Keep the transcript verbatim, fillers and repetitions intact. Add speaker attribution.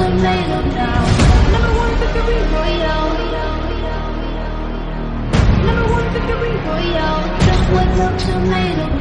Speaker 1: tomato now. Number one victory royale. Number one victory royale. Just one more tomato.